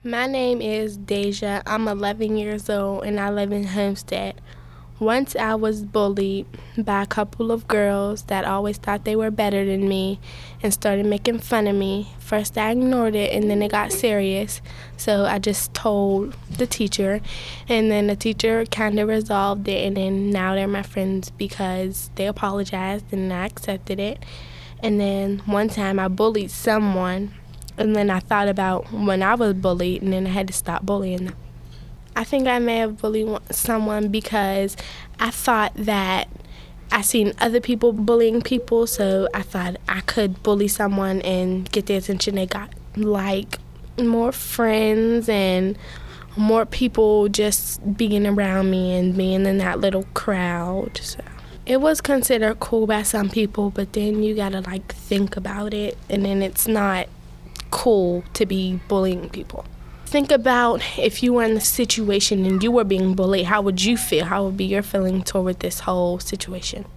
My name is Deja. I'm 11 years old and I live in Homestead. Once I was bullied by a couple of girls that always thought they were better than me and started making fun of me. First I ignored it and then it got serious, so I just told the teacher, and then the teacher kind of resolved it, and then now they're my friends because they apologized and I accepted it. And then one time I bullied someone, and then I thought about when I was bullied, and then I had to stop bullying them. I think I may have bullied someone because I thought that I seen other people bullying people, so I thought I could bully someone and get their attention. They got like more friends and more people just being around me and being in that little crowd. So it was considered cool by some people, but then you gotta like think about it, and then it's not cool to be bullying people. Think about if you were in the situation and you were being bullied, how would you feel? How would be your feeling toward this whole situation?